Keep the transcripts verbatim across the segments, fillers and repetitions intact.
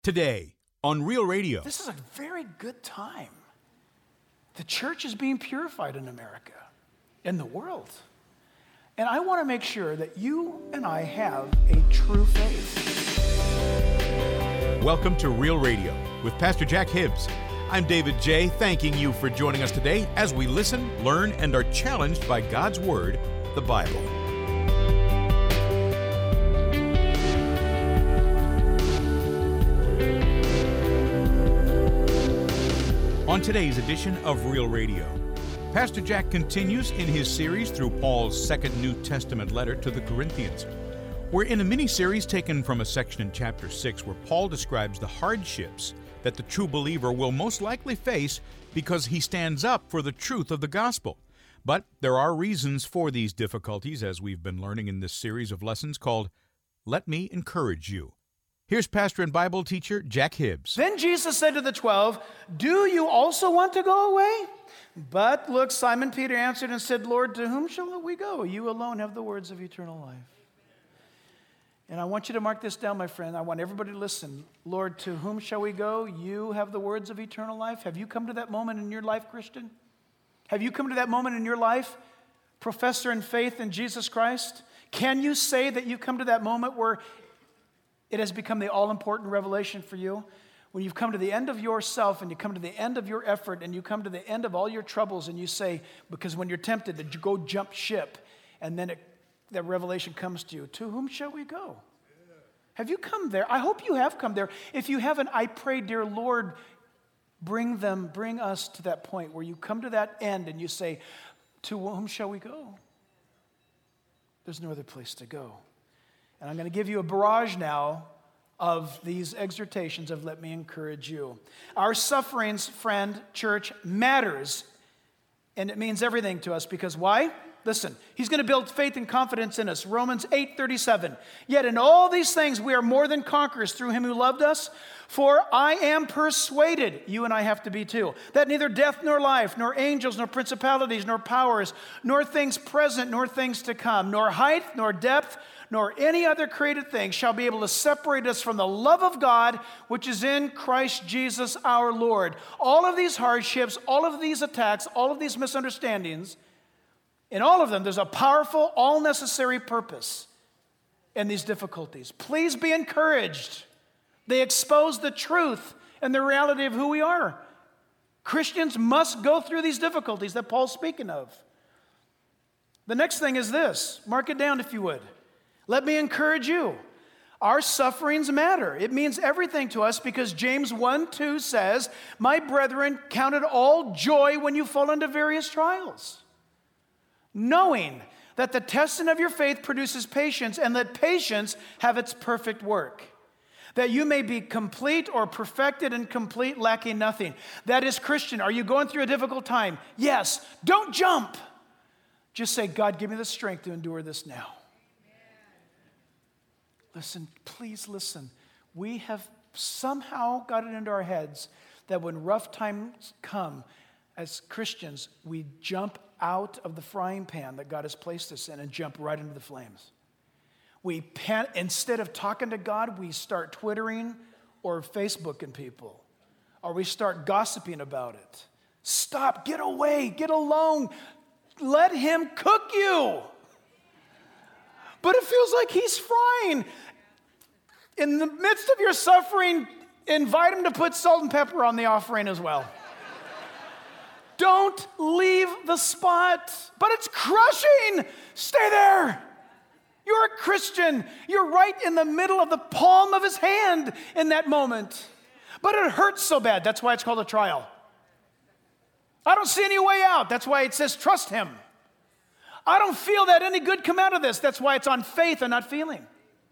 Today on Real Radio. This is a very good time. The church is being purified in America, in the world. And I want to make sure that you and I have a true faith. Welcome to Real Radio with Pastor Jack Hibbs. I'm David J., thanking you for joining us today as we listen, learn, and are challenged by God's Word, the Bible. On today's edition of Real Radio, Pastor Jack continues in his series through Paul's second New Testament letter to the Corinthians. We're in a mini-series taken from a section in chapter six where Paul describes the hardships that the true believer will most likely face because he stands up for the truth of the gospel. But there are reasons for these difficulties, as we've been learning in this series of lessons called Let Me Encourage You. Here's pastor and Bible teacher Jack Hibbs. Then Jesus said to the twelve, "Do you also want to go away?" But look, Simon Peter answered and said, "Lord, to whom shall we go? You alone have the words of eternal life." And I want you to mark this down, my friend. I want everybody to listen. Lord, to whom shall we go? You have the words of eternal life. Have you come to that moment in your life, Christian? Have you come to that moment in your life, professor in faith in Jesus Christ? Can you say that you've come to that moment where it has become the all-important revelation for you? When you've come to the end of yourself and you come to the end of your effort and you come to the end of all your troubles and you say, because when you're tempted to go jump ship and then it, that revelation comes to you, to whom shall we go? Yeah. Have you come there? I hope you have come there. If you haven't, I pray, dear Lord, bring them, bring us to that point where you come to that end and you say, to whom shall we go? There's no other place to go. And I'm going to give you a barrage now of these exhortations of let me encourage you. Our sufferings, friend, church, matters. And it means everything to us because why? Listen, he's going to build faith and confidence in us. Romans eight thirty-seven. Yet in all these things we are more than conquerors through him who loved us. For I am persuaded, you and I have to be too, that neither death nor life, nor angels, nor principalities, nor powers, nor things present, nor things to come, nor height, nor depth, nor any other created thing shall be able to separate us from the love of God, which is in Christ Jesus our Lord. All of these hardships, all of these attacks, all of these misunderstandings, in all of them, there's a powerful, all-necessary purpose in these difficulties. Please be encouraged. They expose the truth and the reality of who we are. Christians must go through these difficulties that Paul's speaking of. The next thing is this. Mark it down if you would. Let me encourage you. Our sufferings matter. It means everything to us because James one two says, "My brethren, count it all joy when you fall into various trials, knowing that the testing of your faith produces patience, and let patience have its perfect work, that you may be complete or perfected and complete, lacking nothing." That is Christian. Are you going through a difficult time? Yes. Don't jump. Just say, God, give me the strength to endure this now. Listen, please listen. We have somehow got it into our heads that when rough times come, as Christians, we jump out of the frying pan that God has placed us in and jump right into the flames. We pan, instead of talking to God, we start Twittering or Facebooking people, or we start gossiping about it. Stop, get away, get alone. Let him cook you. But it feels like he's frying. In the midst of your suffering, invite him to put salt and pepper on the offering as well. Don't leave the spot. But it's crushing. Stay there. You're a Christian. You're right in the middle of the palm of his hand in that moment. But it hurts so bad. That's why it's called a trial. I don't see any way out. That's why it says trust him. I don't feel that any good come out of this. That's why it's on faith and not feeling.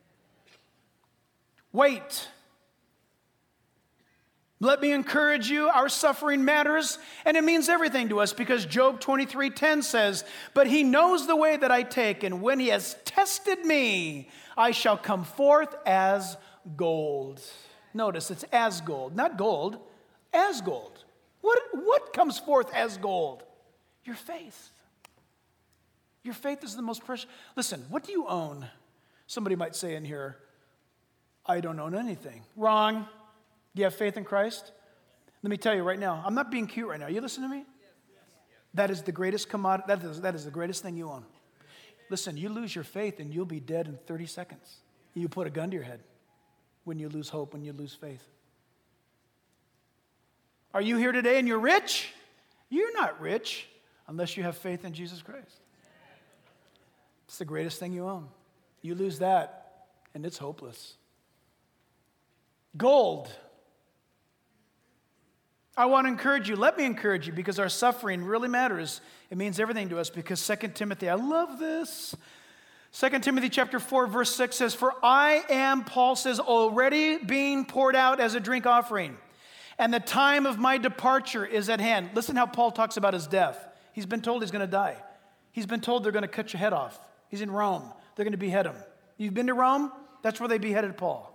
Wait. Let me encourage you, our suffering matters, and it means everything to us because Job twenty-three ten says, "But he knows the way that I take, and when he has tested me, I shall come forth as gold." Notice, it's as gold, not gold, as gold. What, what comes forth as gold? Your faith. Your faith is the most precious. Listen, what do you own? Somebody might say in here, I don't own anything. Wrong. Do you have faith in Christ? Let me tell you right now, I'm not being cute right now. You listen to me? That is the greatest commodity, that is, that is the greatest thing you own. Listen, you lose your faith and you'll be dead in thirty seconds. You put a gun to your head when you lose hope, when you lose faith. Are you here today and you're rich? You're not rich unless you have faith in Jesus Christ. It's the greatest thing you own. You lose that and it's hopeless. Gold. I want to encourage you. Let me encourage you because our suffering really matters. It means everything to us because Second Timothy, I love this. Second Timothy chapter four, verse six says, "For I am," Paul says, "already being poured out as a drink offering, and the time of my departure is at hand." Listen how Paul talks about his death. He's been told he's going to die. He's been told they're going to cut your head off. He's in Rome. They're going to behead him. You've been to Rome? That's where they beheaded Paul.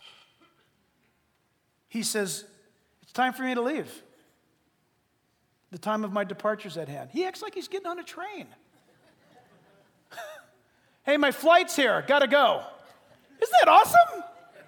He says, it's time for me to leave. The time of my departure is at hand. He acts like he's getting on a train. Hey, my flight's here. Got to go. Isn't that awesome?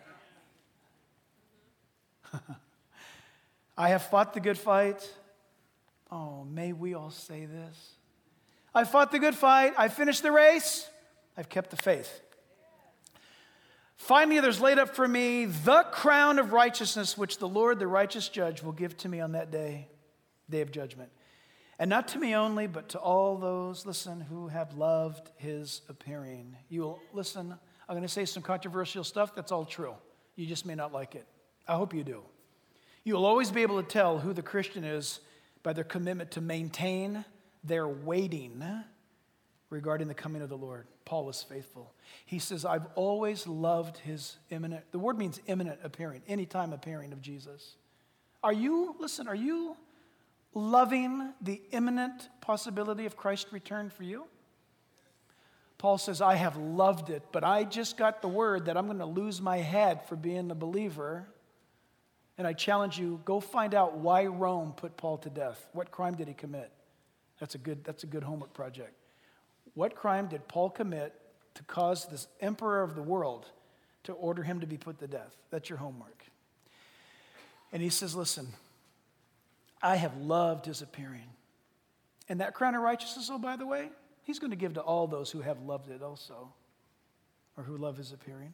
I have fought the good fight. Oh, may we all say this. I fought the good fight. I finished the race. I've kept the faith. Finally, there's laid up for me the crown of righteousness, which the Lord, the righteous judge, will give to me on that day, day of judgment. And not to me only, but to all those, listen, who have loved his appearing. You will, listen, I'm going to say some controversial stuff. That's all true. You just may not like it. I hope you do. You will always be able to tell who the Christian is by their commitment to maintain their waiting regarding the coming of the Lord. Paul was faithful. He says, I've always loved his imminent, the word means imminent appearing, anytime appearing of Jesus. Are you, listen, are you loving the imminent possibility of Christ's return for you? Paul says, I have loved it, but I just got the word that I'm going to lose my head for being a believer. And I challenge you, go find out why Rome put Paul to death. What crime did he commit? That's a good, that's a good homework project. What crime did Paul commit to cause this emperor of the world to order him to be put to death? That's your homework. And he says, listen, I have loved his appearing. And that crown of righteousness, oh, by the way, he's going to give to all those who have loved it also, or who love his appearing.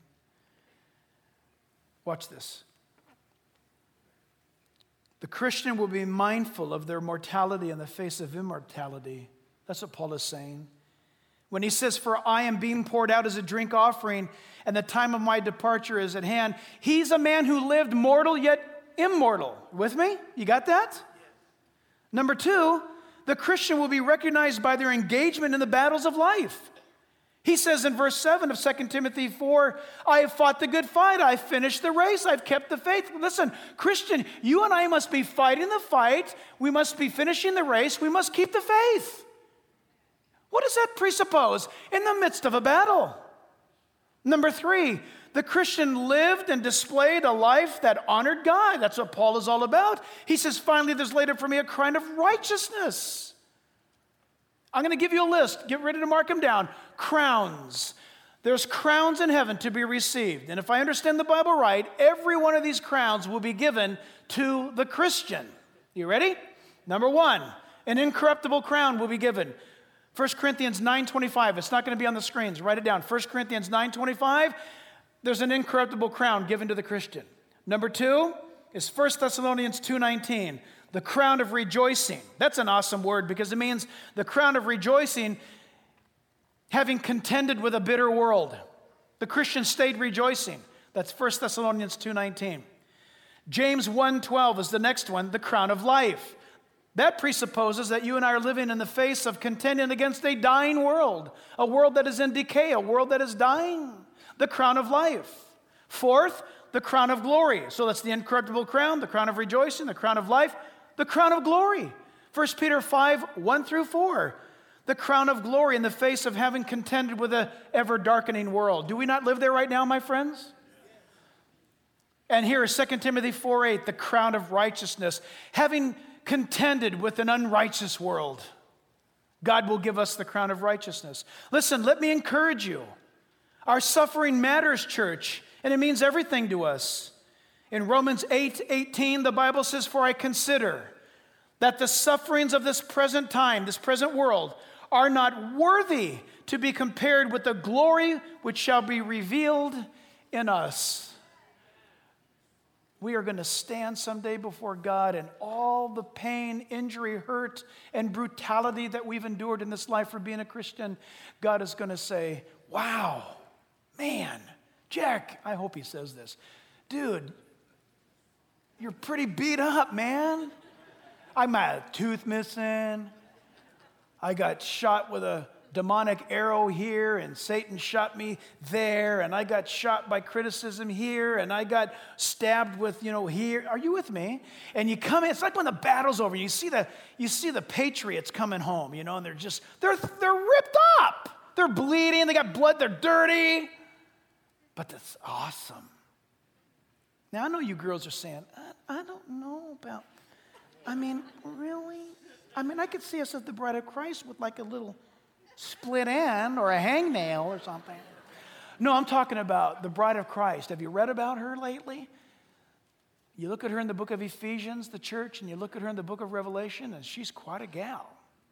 Watch this. The Christian will be mindful of their mortality in the face of immortality. That's what Paul is saying. When he says, for I am being poured out as a drink offering, and the time of my departure is at hand, he's a man who lived mortal yet immortal. With me? You got that? Number two, the Christian will be recognized by their engagement in the battles of life. He says in verse seven of Second Timothy four, I have fought the good fight, I've finished the race, I've kept the faith. Listen, Christian, you and I must be fighting the fight, we must be finishing the race, we must keep the faith. What does that presuppose? In the midst of a battle. Number three, the Christian lived and displayed a life that honored God. That's what Paul is all about. He says, finally, there's laid up for me a crown of righteousness. I'm going to give you a list. Get ready to mark them down. Crowns. There's crowns in heaven to be received. And if I understand the Bible right, every one of these crowns will be given to the Christian. You ready? Number one, an incorruptible crown will be given. First Corinthians nine twenty-five. It's not going to be on the screens. Write it down. First Corinthians nine twenty-five. There's an incorruptible crown given to the Christian. Number two is First Thessalonians two nineteen. The crown of rejoicing. That's an awesome word because it means the crown of rejoicing, having contended with a bitter world. The Christian stayed rejoicing. That's First Thessalonians two nineteen. James one twelve is the next one, the crown of life. That presupposes that you and I are living in the face of contending against a dying world, a world that is in decay, a world that is dying. The crown of life. Fourth, the crown of glory. So that's the incorruptible crown, the crown of rejoicing, the crown of life, the crown of glory. First Peter five, one through four. The crown of glory in the face of having contended with an ever-darkening world. Do we not live there right now, my friends? And here is Second Timothy four eight, the crown of righteousness. Having contended with an unrighteous world, God will give us the crown of righteousness. Listen, let me encourage you. Our suffering matters, church, and it means everything to us. In Romans eight eighteen, the Bible says, "For I consider that the sufferings of this present time, this present world, are not worthy to be compared with the glory which shall be revealed in us." We are going to stand someday before God, and all the pain, injury, hurt, and brutality that we've endured in this life for being a Christian, God is going to say, "Wow, man, Jack," I hope he says this, "dude, you're pretty beat up, man. I might have a tooth missing. I got shot with a demonic arrow here, and Satan shot me there, and I got shot by criticism here, and I got stabbed with, you know, here." Are you with me? And you come in, it's like when the battle's over, you see the you see the patriots coming home, you know, and they're just, they're they're ripped up. They're bleeding, they got blood, they're dirty. But that's awesome. Now, I know you girls are saying, I, I don't know about, I mean, really? I mean, I could see us as the bride of Christ with like a little split end or a hangnail or something. No, I'm talking about the bride of Christ. Have you read about her lately? You look at her in the book of Ephesians, the church, and you look at her in the book of Revelation, and she's quite a gal.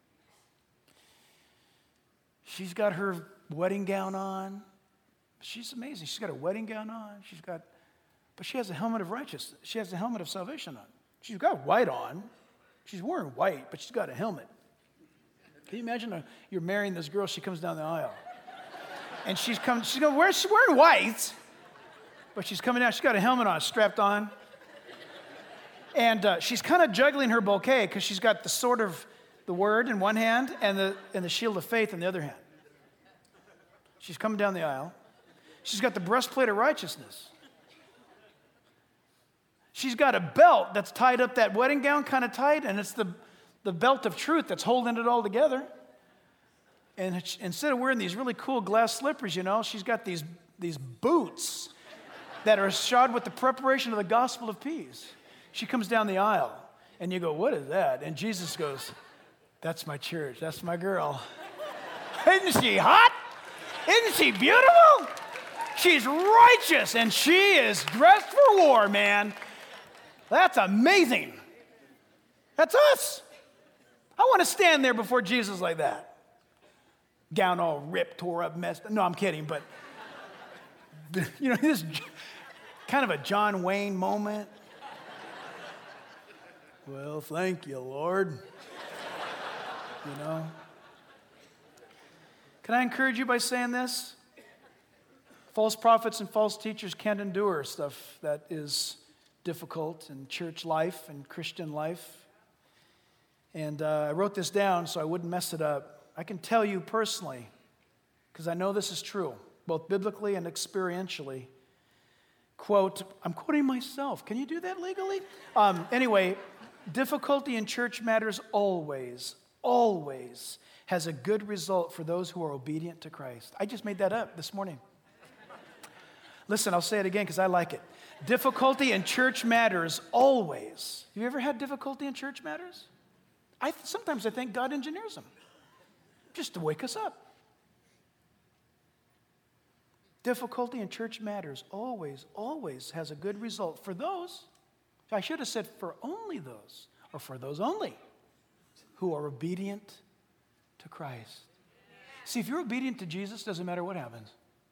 She's got her wedding gown on. She's amazing. She's got a wedding gown on. She's got, but she has a helmet of righteousness. She has a helmet of salvation on. She's got white on. She's wearing white, but she's got a helmet. Can you imagine a, you're marrying this girl, she comes down the aisle. And she's come, she's going, where, she's wearing white, but she's coming down, she's got a helmet on, strapped on. And uh, she's kind of juggling her bouquet because she's got the sword of the word in one hand and the, and the shield of faith in the other hand. She's coming down the aisle. She's got the breastplate of righteousness. She's got a belt that's tied up that wedding gown kind of tight, and it's the, the belt of truth that's holding it all together. And it's, instead of wearing these really cool glass slippers, you know, she's got these, these boots that are shod with the preparation of the gospel of peace. She comes down the aisle, and you go, "What is that?" And Jesus goes, "That's my church. That's my girl." Isn't she hot? Isn't she beautiful? She's righteous, and she is dressed for war, man. That's amazing. That's us. I want to stand there before Jesus like that. Gown all ripped, tore up, messed up. No, I'm kidding, but, you know, this is kind of a John Wayne moment. "Well, thank you, Lord." You know. Can I encourage you by saying this? False prophets and false teachers can't endure stuff that is difficult in church life and Christian life. And uh, I wrote this down so I wouldn't mess it up. I can tell you personally, because I know this is true, both biblically and experientially. Quote, I'm quoting myself. Can you do that legally? Um, anyway, difficulty in church matters always, always has a good result for those who are obedient to Christ. I just made that up this morning. Listen, I'll say it again because I like it. Difficulty in church matters always. Have you ever had difficulty in church matters? I sometimes I think God engineers them just to wake us up. Difficulty in church matters always, always has a good result for those. I should have said for only those, or for those only, who are obedient to Christ. See, if you're obedient to Jesus, doesn't matter what happens.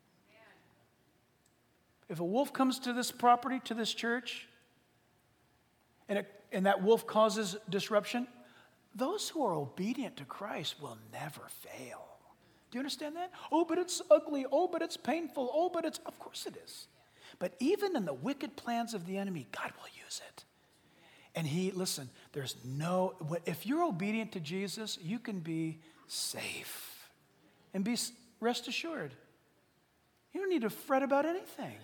If a wolf comes to this property, to this church, and, it, and that wolf causes disruption, those who are obedient to Christ will never fail. Do you understand that? Oh, but it's ugly. Oh, but it's painful. Oh, but it's, of course it is. But even in the wicked plans of the enemy, God will use it. And he, listen, there's no, if you're obedient to Jesus, you can be safe and be, rest assured. You don't need to fret about anything.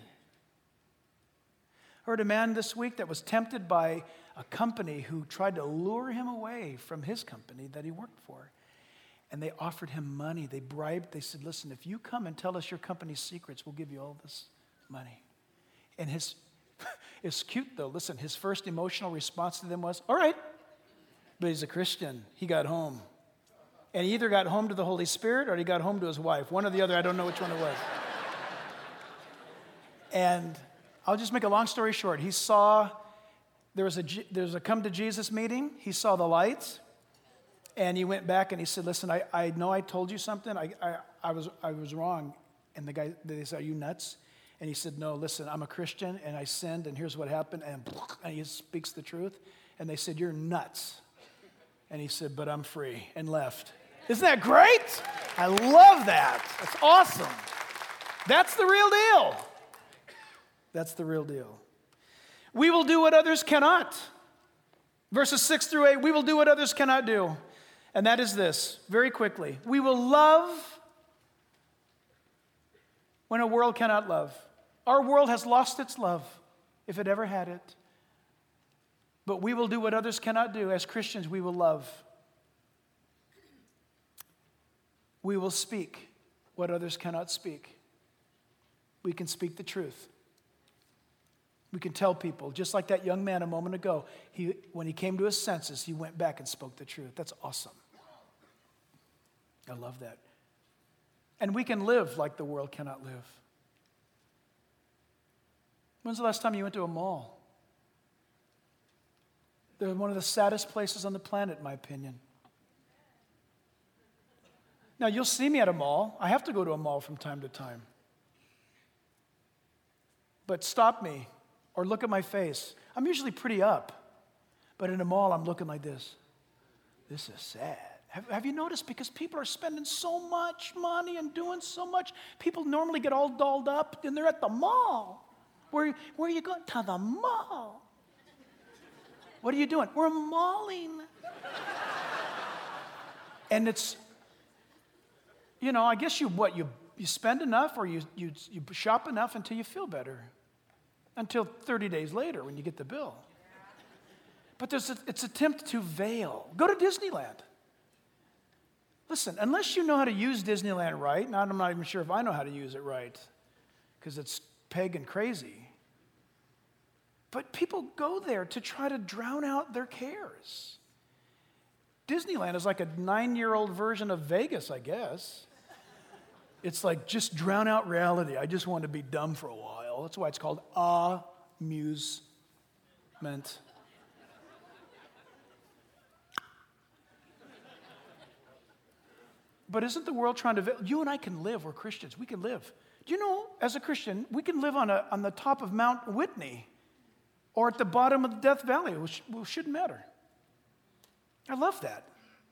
I heard a man this week that was tempted by a company who tried to lure him away from his company that he worked for. And they offered him money. They bribed, they said, listen, if you come and tell us your company's secrets, we'll give you all this money. And his, it's cute though, listen, his first emotional response to them was, all right. But he's a Christian. He got home. And he either got home to the Holy Spirit or he got home to his wife. One or the other, I don't know which one it was. And I'll just make a long story short. He saw, there was a, there was a come to Jesus meeting. He saw the lights, and he went back and he said, listen, I, I know I told you something. I, I, I, was, I was wrong. And the guy, they said, are you nuts? And he said, no, listen, I'm a Christian, and I sinned, and here's what happened. And, and he speaks the truth. And they said, you're nuts. And he said, but I'm free, and left. Isn't that great? I love that. That's awesome. That's the real deal. That's the real deal. We will do what others cannot. Verses six through eight, we will do what others cannot do. And that is this, very quickly. We will love when a world cannot love. Our world has lost its love, if it ever had it. But we will do what others cannot do. As Christians, we will love. We will speak what others cannot speak. We can speak the truth. We can tell people, just like that young man a moment ago, he, when he came to his senses, he went back and spoke the truth. That's awesome. I love that. And we can live like the world cannot live. When's the last time you went to a mall? They're one of the saddest places on the planet, in my opinion. Now, you'll see me at a mall. I have to go to a mall from time to time. But stop me or look at my face. I'm usually pretty up. But in a mall, I'm looking like this. This is sad. Have, have you noticed? Because people are spending so much money and doing so much. People normally get all dolled up, and they're at the mall. Where, where are you going? To the mall. What are you doing? We're malling. And it's, you know, I guess you, what, you, you spend enough or you, you, you shop enough until you feel better. Until thirty days later when you get the bill. But there's a, it's attempt to veil. Go to Disneyland. Listen, unless you know how to use Disneyland right, and I'm not even sure if I know how to use it right, because it's pagan crazy. But people go there to try to drown out their cares. Disneyland is like a nine-year-old version of Vegas, I guess. It's like, just drown out reality. I just want to be dumb for a while. That's why it's called amusement. But isn't the world trying to... You and I can live. We're Christians. We can live. Do you know, as a Christian, we can live on, a, on the top of Mount Whitney or at the bottom of the Death Valley, which, which shouldn't matter. I love that.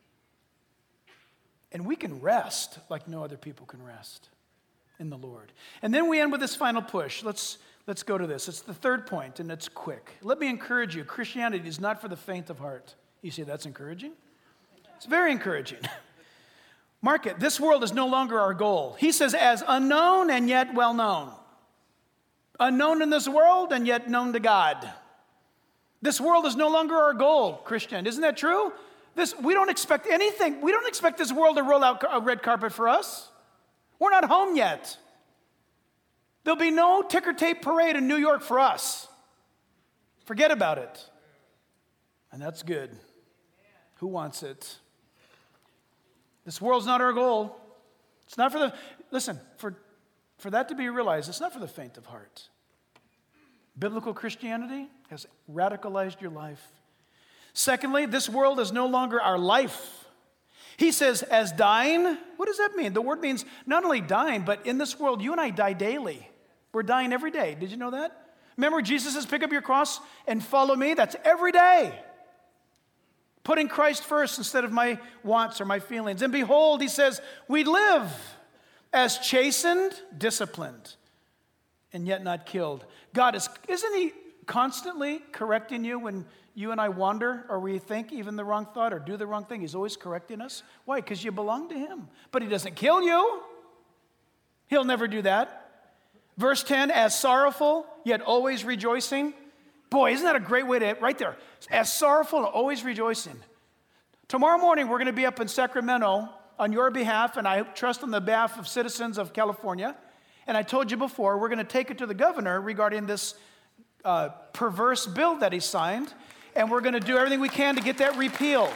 And we can rest like no other people can rest in the Lord. And then we end with this final push. Let's, let's go to this. It's the third point, and it's quick. Let me encourage you. Christianity is not for the faint of heart. You say that's encouraging? It's very encouraging. Mark it. This world is no longer our goal. He says, as unknown and yet well known. Unknown in this world and yet known to God. This world is no longer our goal, Christian. Isn't that true? This, we don't expect anything. We don't expect this world to roll out a red carpet for us. We're not home yet. There'll be no ticker tape parade in New York for us. Forget about it. And that's good. Who wants it? This world's not our goal. It's not for the, listen, for, for that to be realized, it's not for the faint of heart. Biblical Christianity has radicalized your life. Secondly, this world is no longer our life. He says, as dying, what does that mean? The word means not only dying, but in this world, you and I die daily. We're dying every day. Did you know that? Remember, Jesus says, pick up your cross and follow me. That's every day. Putting Christ first instead of my wants or my feelings. And behold, he says, we live as chastened, disciplined, and yet not killed. God is, isn't he constantly correcting you when you and I wander or we think even the wrong thought or do the wrong thing? He's always correcting us. Why? Because you belong to him. But he doesn't kill you. He'll never do that. Verse ten, as sorrowful, yet always rejoicing. Boy, isn't that a great way to, right there. As sorrowful and always rejoicing. Tomorrow morning, we're going to be up in Sacramento on your behalf, and I trust on the behalf of citizens of California. And I told you before, we're going to take it to the governor regarding this uh, perverse bill that he signed, and we're going to do everything we can to get that repealed.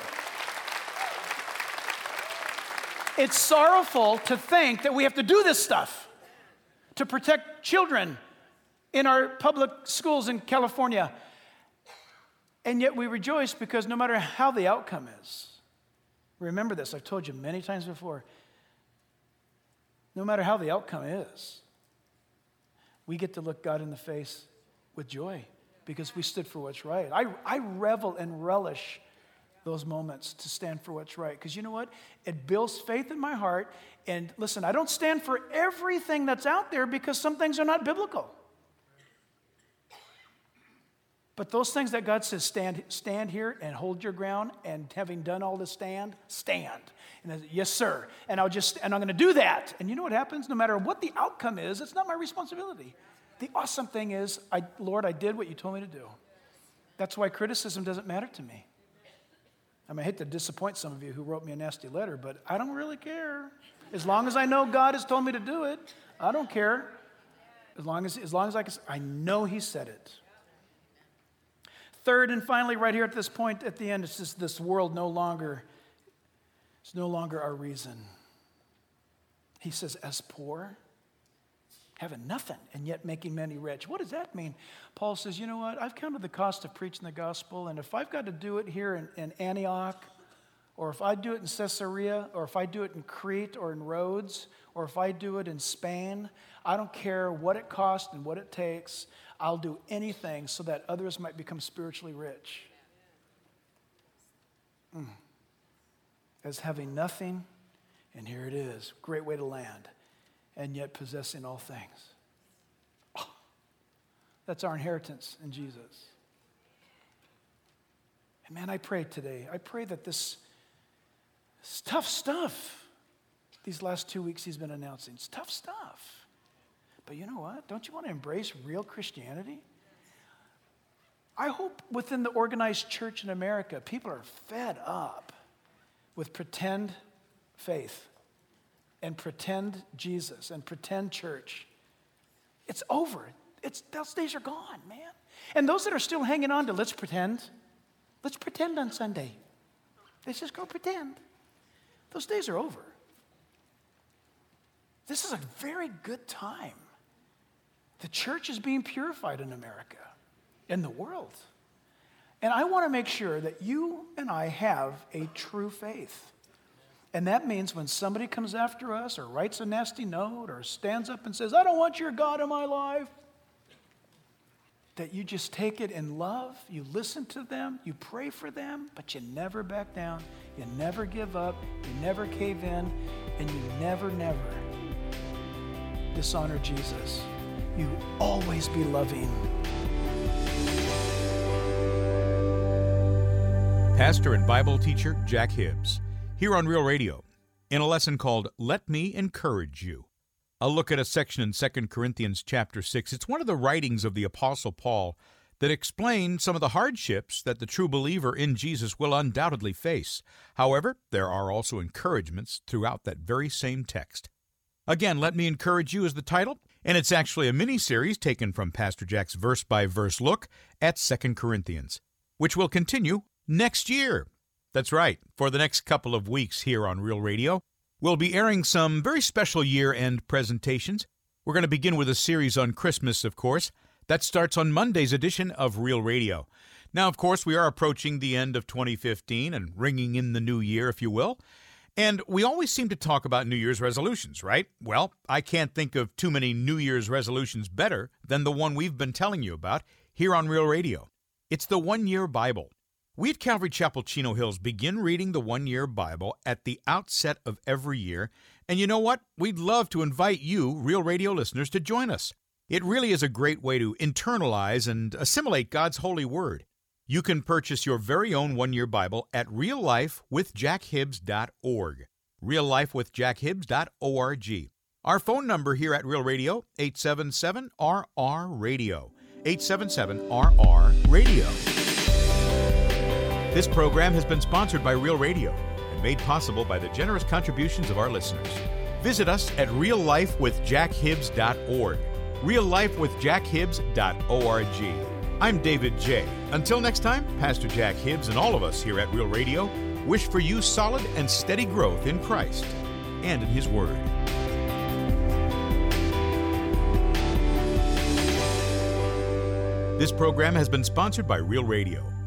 It's sorrowful to think that we have to do this stuff to protect children in our public schools in California. And yet we rejoice because no matter how the outcome is, remember this, I've told you many times before, no matter how the outcome is, we get to look God in the face with joy because we stood for what's right. I, I revel and relish those moments to stand for what's right. Because you know what? It builds faith in my heart. And listen, I don't stand for everything that's out there because some things are not biblical. But those things that God says, stand, stand here and hold your ground, and having done all to stand, stand. And I say, yes, sir. And I'll just, and I'm going to do that. And you know what happens? No matter what the outcome is, it's not my responsibility. The awesome thing is, I, Lord, I did what you told me to do. That's why criticism doesn't matter to me. I mean, I hate to disappoint some of you who wrote me a nasty letter, but I don't really care. As long as I know God has told me to do it, I don't care. As long as, as long as I can, I know He said it. Third and finally, right here at this point at the end, it's just this world no longer, it's no longer our reason. He says, as poor, having nothing, and yet making many rich. What does that mean? Paul says, you know what? I've counted the cost of preaching the gospel, and if I've got to do it here in, in Antioch, or if I do it in Caesarea, or if I do it in Crete or in Rhodes, or if I do it in Spain, I don't care what it costs and what it takes. I'll do anything so that others might become spiritually rich. Mm. As having nothing, and here it is, great way to land, and yet possessing all things. Oh, that's our inheritance in Jesus. And man, I pray today, I pray that this, this tough stuff, these last two weeks he's been announcing, it's tough stuff. But you know what? Don't you want to embrace real Christianity? I hope within the organized church in America, people are fed up with pretend faith and pretend Jesus and pretend church. It's over. It's, those days are gone, man. And those that are still hanging on to let's pretend, let's pretend on Sunday. Let's just go pretend. Those days are over. This is a very good time. The church is being purified in America, in the world. And I want to make sure that you and I have a true faith. And that means when somebody comes after us or writes a nasty note or stands up and says, I don't want your God in my life, that you just take it in love, you listen to them, you pray for them, but you never back down, you never give up, you never cave in, and you never, never dishonor Jesus. You always be loving. Pastor and Bible teacher Jack Hibbs, here on Real Radio, in a lesson called Let Me Encourage You. A look at a section in Second Corinthians chapter six. It's one of the writings of the Apostle Paul that explain some of the hardships that the true believer in Jesus will undoubtedly face. However, there are also encouragements throughout that very same text. Again, Let Me Encourage You is the title, and it's actually a mini-series taken from Pastor Jack's verse-by-verse look at Second Corinthians, which will continue next year. That's right. For the next couple of weeks here on Real Radio, we'll be airing some very special year-end presentations. We're going to begin with a series on Christmas, of course. That starts on Monday's edition of Real Radio. Now, of course, we are approaching the end of twenty fifteen and ringing in the new year, if you will. And we always seem to talk about New Year's resolutions, right? Well, I can't think of too many New Year's resolutions better than the one we've been telling you about here on Real Radio. It's the One-Year Bible. We at Calvary Chapel Chino Hills begin reading the One-Year Bible at the outset of every year. And you know what? We'd love to invite you, Real Radio listeners, to join us. It really is a great way to internalize and assimilate God's holy word. You can purchase your very own One-Year Bible at real life with jack hibbs dot org. real life with jack hibbs dot org. Our phone number here at Real Radio, eight seven seven R R radio. eight seven seven R R radio. This program has been sponsored by Real Radio and made possible by the generous contributions of our listeners. Visit us at real life with jack hibbs dot org. real life with jack hibbs dot org. I'm David J. Until next time, Pastor Jack Hibbs and all of us here at Real Radio wish for you solid and steady growth in Christ and in His Word. This program has been sponsored by Real Radio.